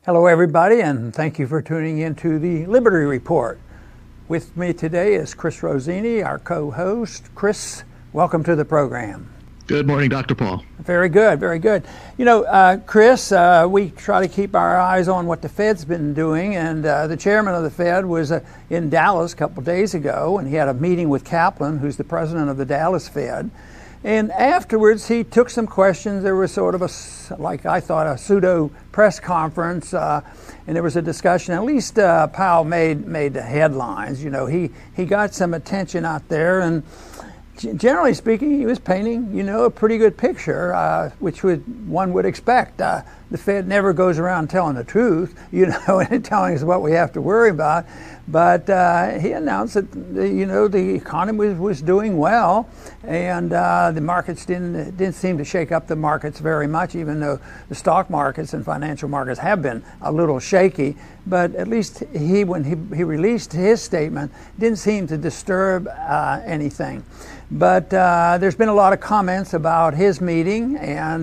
Hello, everybody, and thank you for tuning in to the Liberty Report. With me today is Chris Rossini, our co-host. Chris, welcome to the program. Good morning, Dr. Paul. Very good, very good. You know, Chris, we try to keep our eyes on what the Fed's been doing, and the chairman of the Fed was in Dallas a couple days ago, and he had a meeting with Kaplan, who's the president of the Dallas Fed. And afterwards, he took some questions. There was sort of like I thought, a pseudo press conference, and there was a discussion. At least Powell made the headlines. You know, he got some attention out there, and generally speaking, he was painting, a pretty good picture, which one would expect. The Fed never goes around telling the truth, and telling us what we have to worry about. But he announced that, the economy was doing well, and the markets didn't seem to shake up the markets very much, even though the stock markets and financial markets have been a little shaky. But at least when he released his statement, didn't seem to disturb anything. But there's been a lot of comments about his meeting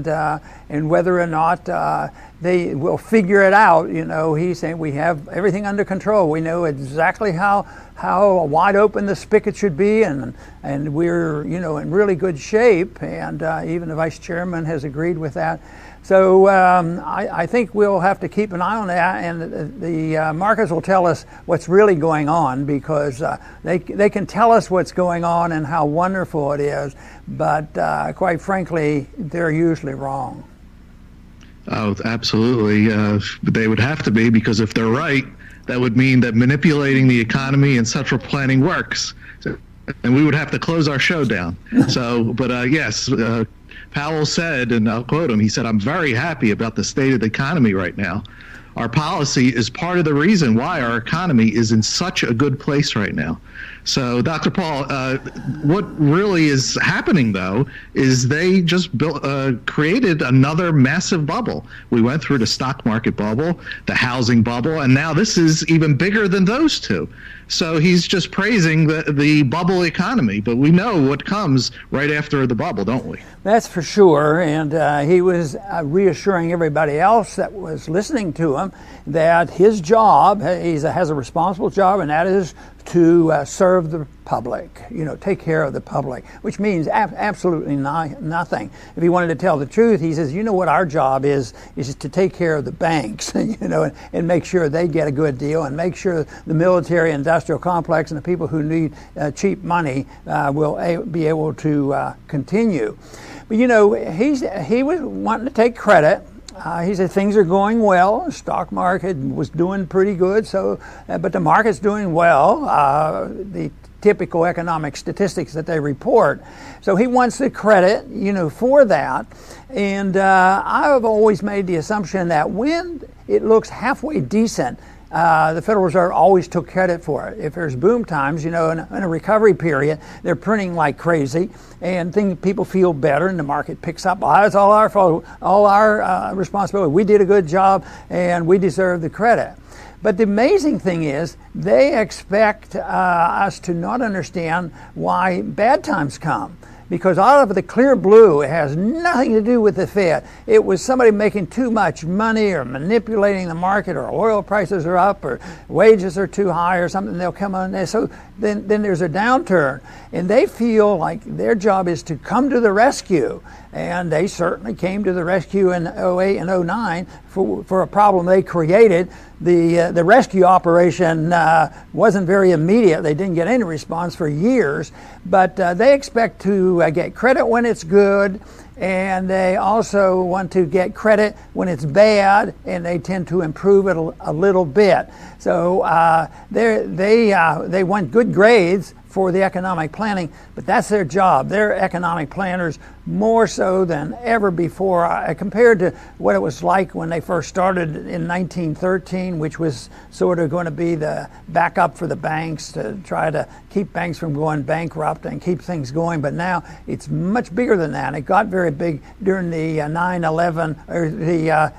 and whether or not they will figure it out. He's saying we have everything under control. We know exactly how wide open the spigot should be, and we're in really good shape. And even the vice chairman has agreed with that. So I think we'll have to keep an eye on that, and the markets will tell us what's really going on, because they can tell us what's going on and how wonderful it is, but quite frankly, they're usually wrong. Oh, absolutely. They would have to be, because if they're right, that would mean that manipulating the economy and central planning works, and we would have to close our show down. Yes. Powell said, and I'll quote him, he said, "I'm very happy about the state of the economy right now. Our policy is part of the reason why our economy is in such a good place right now." So, Dr. Paul, what really is happening, though, is they just created another massive bubble. We went through the stock market bubble, the housing bubble, and now this is even bigger than those two. So he's just praising the bubble economy, but we know what comes right after the bubble, don't we? That's for sure, and he was reassuring everybody else that was listening to him that his job, he has a responsible job, and that is to serve the public, take care of the public, which means absolutely nothing. If he wanted to tell the truth, he says, what our job is to take care of the banks, and make sure they get a good deal, and make sure the military industrial complex and the people who need cheap money will be able to continue. But, he was wanting to take credit. He said things are going well. The stock market was doing pretty good, but the market's doing well. The typical economic statistics that they report. So he wants the credit, for that. And I've always made the assumption that when it looks halfway decent, the Federal Reserve always took credit for it. If there's boom times, in a recovery period, they're printing like crazy, and people feel better, and the market picks up. It's all our fault, all our responsibility. We did a good job, and we deserve the credit. But the amazing thing is, they expect us to not understand why bad times come. Because out of the clear blue, it has nothing to do with the Fed. It was somebody making too much money or manipulating the market, or oil prices are up, or wages are too high or something. They'll come on there. So then there's a downturn. And they feel like their job is to come to the rescue. And they certainly came to the rescue in 2008 and 2009 for a problem they created. The rescue operation wasn't very immediate. They didn't get any response for years. But they expect to get credit when it's good, and they also want to get credit when it's bad, and they tend to improve it a little bit. So they want good grades for the economic planning, but that's their job. They're economic planners more so than ever before, compared to what it was like when they first started in 1913, which was sort of going to be the backup for the banks to try to keep banks from going bankrupt and keep things going. But now it's much bigger than that. It got very big during the 9/11 or the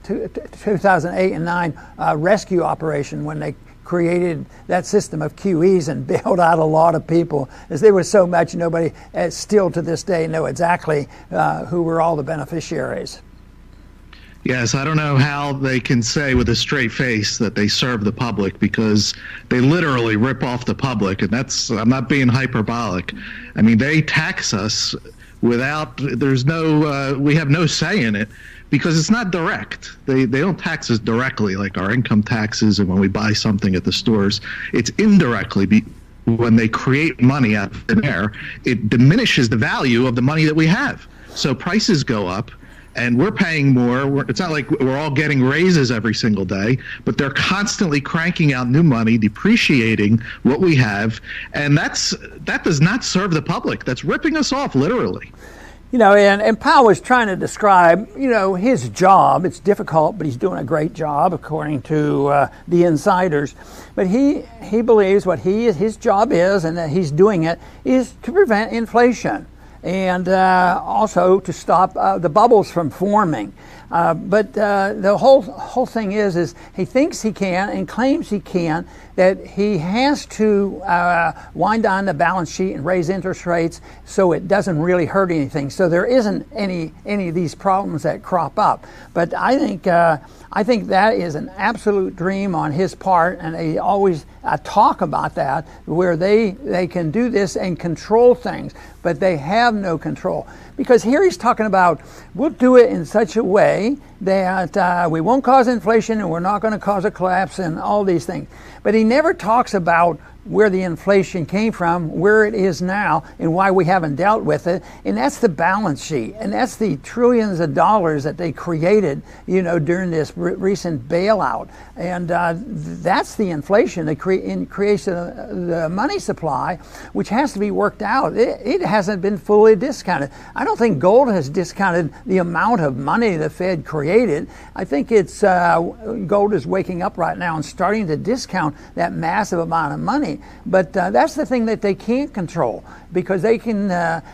2008 and 9 rescue operation, when they created that system of QEs and bailed out a lot of people, as there was so much nobody still to this day know exactly who were all the beneficiaries. Yes, I don't know how they can say with a straight face that they serve the public, because they literally rip off the public, and I'm not being hyperbolic. I mean, they tax us without, we have no say in it, because it's not direct. They don't tax us directly like our income taxes and when we buy something at the stores. It's indirectly. When they create money out of thin air, it diminishes the value of the money that we have. So prices go up, and we're paying more. It's not like we're all getting raises every single day, but they're constantly cranking out new money, depreciating what we have, and that does not serve the public. That's ripping us off, literally. You know, and Powell was trying to describe, you know, his job. It's difficult, but he's doing a great job, according to the insiders. But he believes what his job is, and that he's doing it, is to prevent inflation, and also to stop the bubbles from forming. But the whole thing is he thinks he can and claims he can, that he has to wind down the balance sheet and raise interest rates so it doesn't really hurt anything. So there isn't any of these problems that crop up. But I think that is an absolute dream on his part, and they always talk about that, where they can do this and control things, but they have no control. Because here he's talking about, we'll do it in such a way that we won't cause inflation and we're not going to cause a collapse and all these things. But he never talks about where the inflation came from, where it is now, and why we haven't dealt with it. And that's the balance sheet. And that's the trillions of dollars that they created, you know, during this recent bailout. And that's the inflation that creates the money supply, which has to be worked out. It hasn't been fully discounted. I don't think gold has discounted the amount of money the Fed created. I think it's gold is waking up right now and starting to discount that massive amount of money. But that's the thing that they can't control, because they can,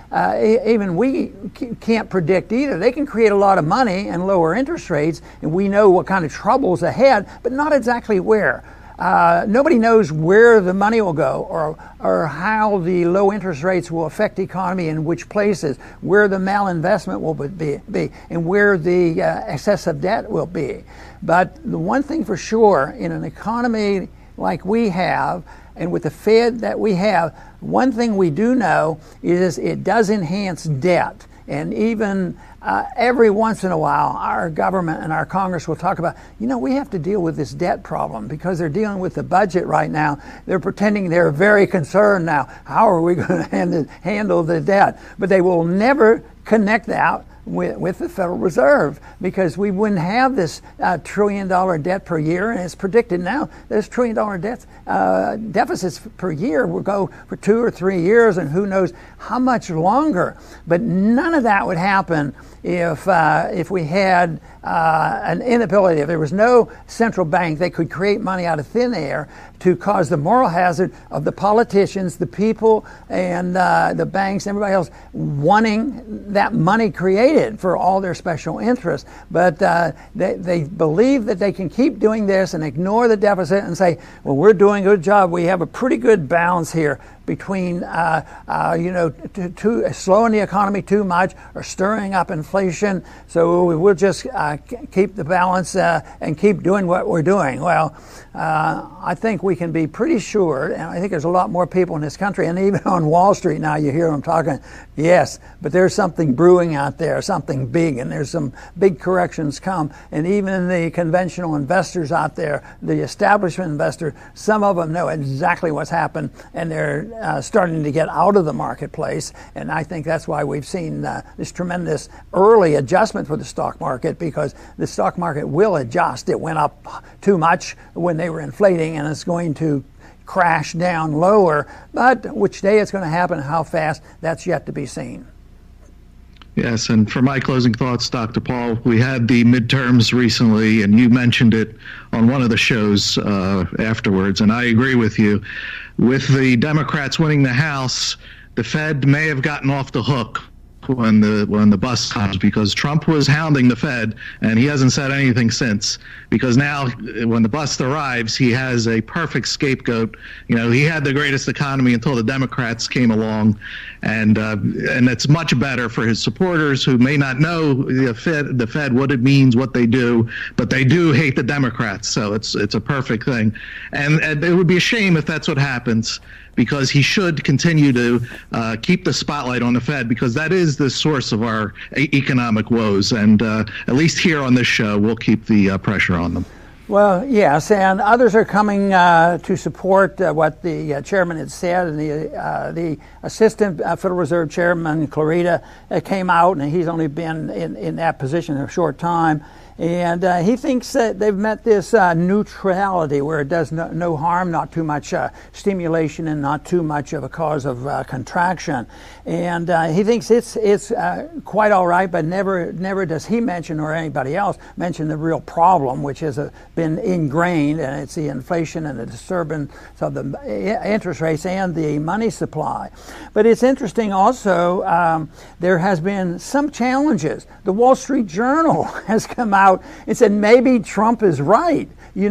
even we can't predict either. They can create a lot of money and lower interest rates, and we know what kind of trouble's ahead, but not exactly where. Nobody knows where the money will go, or how the low interest rates will affect the economy, in which places, where the malinvestment will be, and where the excessive debt will be. But the one thing for sure, in an economy like we have, and with the Fed that we have, one thing we do know is it does enhance debt. And even every once in a while, our government and our Congress will talk about, you know, we have to deal with this debt problem because they're dealing with the budget right now. They're pretending they're very concerned now. How are we going to handle the debt? But they will never connect that with the Federal Reserve, because we wouldn't have this $1 trillion debt per year, and it's predicted now this $1 trillion deficits per year will go for 2 or 3 years, and who knows how much longer. But none of that would happen if we had an inability, if there was no central bank that could create money out of thin air to cause the moral hazard of the politicians, the people, and the banks, everybody else wanting that money created for all their special interests. But they believe that they can keep doing this and ignore the deficit and say, well, we're doing a good job. We have a pretty good balance here between slowing the economy too much or stirring up inflation, so we'll just keep the balance and keep doing what we're doing. Well, I think we can be pretty sure, and I think there's a lot more people in this country, and even on Wall Street now you hear them talking, yes, but there's something brewing out there, something big, and there's some big corrections come. And even the conventional investors out there, the establishment investors, some of them know exactly what's happened, and they're starting to get out of the marketplace. And I think that's why we've seen this tremendous early adjustment for the stock market, because the stock market will adjust. It went up too much when they were inflating, and it's going to crash down lower. But which day it's going to happen and how fast, that's yet to be seen. Yes, and for my closing thoughts, Dr. Paul, we had the midterms recently, and you mentioned it on one of the shows afterwards, and I agree with you. With the Democrats winning the House, the Fed may have gotten off the hook when the bus comes, because Trump was hounding the Fed and he hasn't said anything since, because now when the bus arrives, he has a perfect scapegoat. He had the greatest economy until the Democrats came along, and it's much better for his supporters who may not know the Fed, what it means, what they do, but they do hate the Democrats. So it's a perfect thing, and it would be a shame if that's what happens, because he should continue to keep the spotlight on the Fed, because that is the source of our economic woes. And at least here on this show, we'll keep the pressure on them. Well, yes, and others are coming to support what the chairman had said, and the assistant Federal Reserve Chairman, Clarida, came out, and he's only been in that position a short time. And he thinks that they've met this neutrality where it does no harm, not too much stimulation, and not too much of a cause of contraction. And he thinks it's quite all right, but never does he mention, or anybody else mention, the real problem, which has been ingrained, and it's the inflation and the disturbance of the interest rates and the money supply. But it's interesting also, there has been some challenges. The Wall Street Journal has come out and said maybe Trump is right.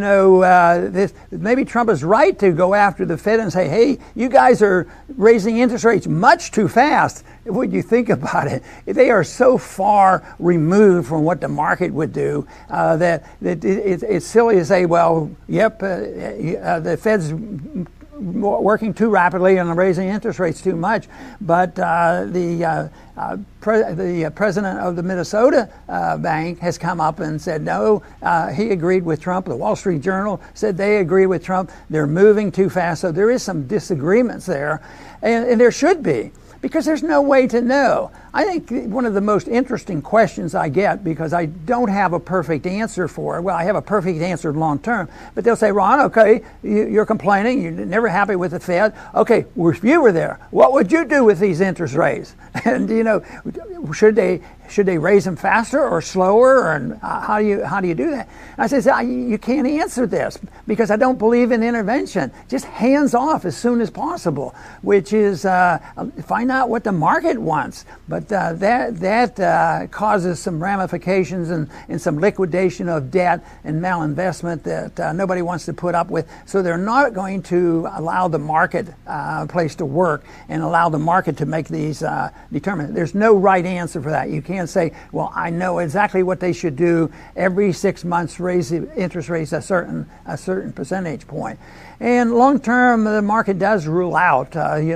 Maybe Trump is right to go after the Fed and say, hey, you guys are raising interest rates much too fast. When you think about it, they are so far removed from what the market would do that it's silly to say, well, yep, the Fed's working too rapidly and raising interest rates too much. But the president of the Minnesota bank has come up and said, no, he agreed with Trump. The Wall Street Journal said they agree with Trump. They're moving too fast. So there is some disagreements there, and there should be, because there's no way to know. I think one of the most interesting questions I get, because I don't have a perfect answer for it. Well, I have a perfect answer long term, but they'll say, Ron, okay, you're complaining, you're never happy with the Fed. Okay, if you were there, what would you do with these interest rates? And should they raise them faster or slower? And how do you do that? I said, you can't answer this, because I don't believe in intervention. Just hands off as soon as possible, which is find out what the market wants. But that causes some ramifications and some liquidation of debt and malinvestment that nobody wants to put up with. So they're not going to allow the market place to work and allow the market to make these determined. There's no right answer for that. You can't say, well, I know exactly what they should do. Every 6 months, raise the interest rates a certain percentage point. And long term, the market does rule out.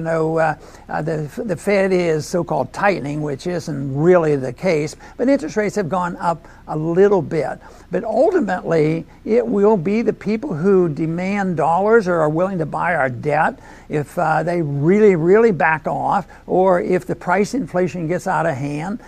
The Fed is so-called tightening, which isn't really the case. But interest rates have gone up a little bit. But ultimately, it will be the people who demand dollars or are willing to buy our debt, if they really, really back off, or if the price inflation gets out of hand,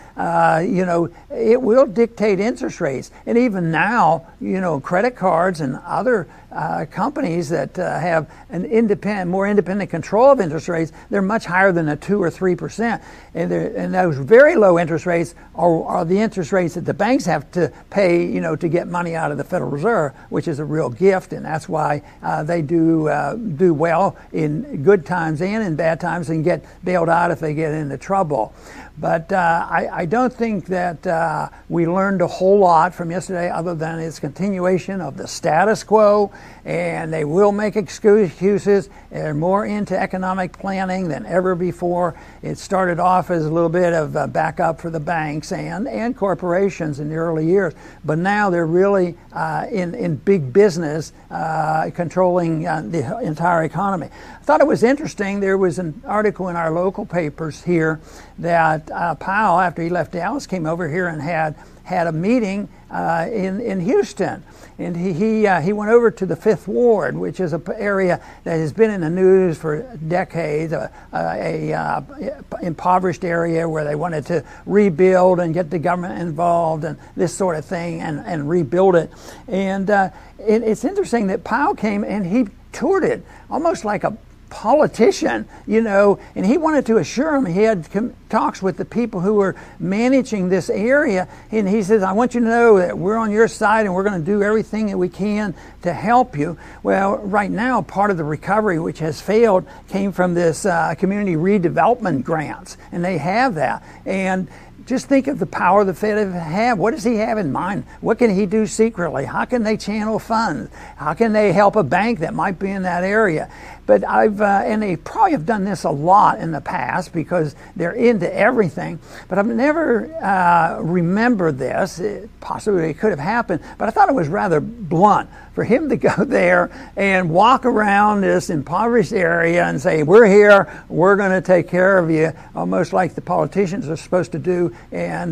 it will dictate interest rates. And even now, credit cards and other companies that have more independent control of interest rates, they're much higher than a 2 or 3%. And those very low interest rates are the interest rates that the banks have to pay, to get money out of the Federal Reserve, which is a real gift. And that's why they do well in good times and in bad times, and get bailed out if they get into trouble. But I don't think that we learned a whole lot from yesterday, other than its continuation of the status quo, and they will make excuses. They're more into economic planning than ever before. It started off as a little bit of backup for the banks and corporations in the early years, but now they're really in big business controlling the entire economy. I thought it was interesting. There was an article in our local papers here that Powell, after he left Dallas, came over here and had a meeting in Houston. And he went over to the Fifth Ward, which is an area that has been in the news for decades, a impoverished area where they wanted to rebuild and get the government involved and this sort of thing, and rebuild it. And it's interesting that Powell came and he toured it almost like a politician, and he wanted to assure him. He had talks with the people who were managing this area, and he says, I want you to know that we're on your side and we're going to do everything that we can to help you. Well, right now, part of the recovery, which has failed, came from this community redevelopment grants, and they have that. And just think of the power the Fed have. What does he have in mind? What can he do secretly? How can they channel funds? How can they help a bank that might be in that area? But and they probably have done this a lot in the past because they're into everything. But I've never remembered this. Possibly it could have happened, but I thought it was rather blunt for him to go there and walk around this impoverished area and say, we're here, we're going to take care of you, almost like the politicians are supposed to do, and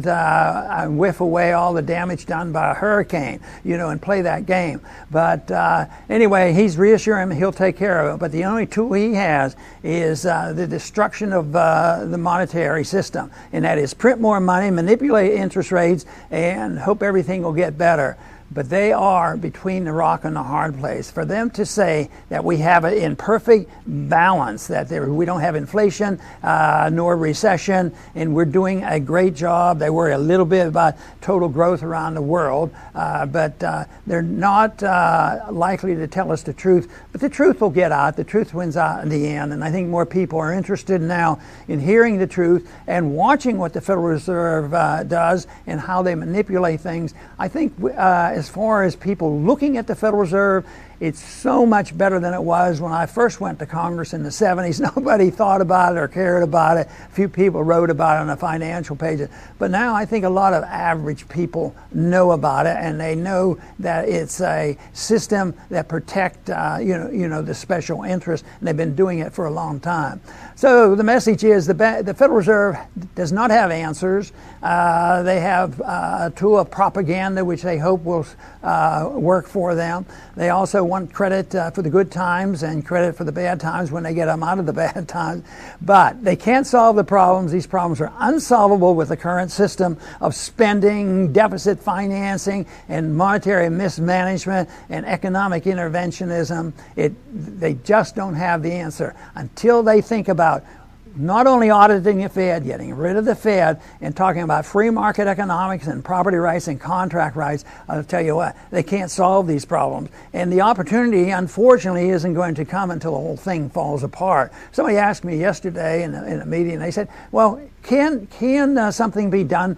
whiff away all the damage done by a hurricane, and play that game. But anyway, he's reassuring him he'll take care of it. But the only tool he has is the destruction of the monetary system, and that is print more money, manipulate interest rates, and hope everything will get better. But they are between the rock and the hard place. For them to say that we have it in perfect balance, that we don't have inflation nor recession, and we're doing a great job. They worry a little bit about total growth around the world, but they're not likely to tell us the truth. But the truth will get out. The truth wins out in the end. And I think more people are interested now in hearing the truth and watching what the Federal Reserve does and how they manipulate things. I think as far as people looking at the Federal Reserve, it's so much better than it was when I first went to Congress in the 70s. Nobody thought about it or cared about it. A few people wrote about it on the financial pages. But now I think a lot of average people know about it, and they know that it's a system that protects the special interest, and they've been doing it for a long time. So the message is the Federal Reserve does not have answers. They have a tool of propaganda which they hope will work for them. They also want credit for the good times and credit for the bad times when they get them out of the bad times. But they can't solve the problems. These problems are unsolvable with the current system of spending, deficit financing, and monetary mismanagement and economic interventionism. They just don't have the answer until they think about not only auditing the Fed, getting rid of the Fed, and talking about free market economics and property rights and contract rights. I'll tell you what, they can't solve these problems. And the opportunity, unfortunately, isn't going to come until the whole thing falls apart. Somebody asked me yesterday in a meeting, they said, well, can something be done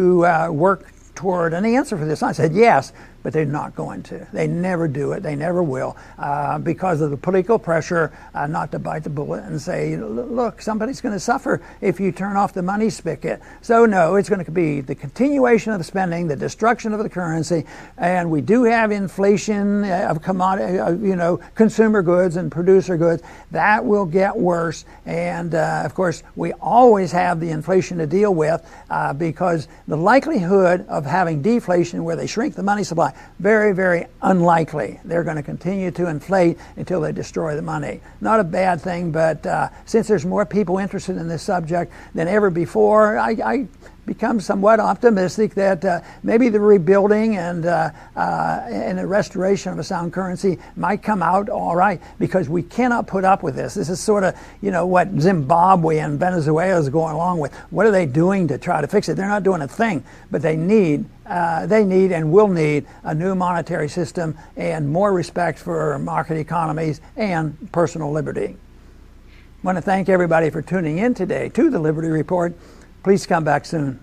to work toward an answer for this? I said, yes, but they're not going to. They never do it. They never will because of the political pressure not to bite the bullet and say, look, somebody's going to suffer if you turn off the money spigot. So no, it's going to be the continuation of the spending, the destruction of the currency, and we do have inflation of commodity, consumer goods and producer goods. That will get worse, and of course, we always have the inflation to deal with because the likelihood of having deflation where they shrink the money supply, very, very unlikely. They're going to continue to inflate until they destroy the money. Not a bad thing, but since there's more people interested in this subject than ever before, I become somewhat optimistic that maybe the rebuilding and the restoration of a sound currency might come out all right, because we cannot put up with this. This is sort of, what Zimbabwe and Venezuela is going along with. What are they doing to try to fix it? They're not doing a thing, but they need and will need a new monetary system and more respect for market economies and personal liberty. I want to thank everybody for tuning in today to the Liberty Report. Please come back soon.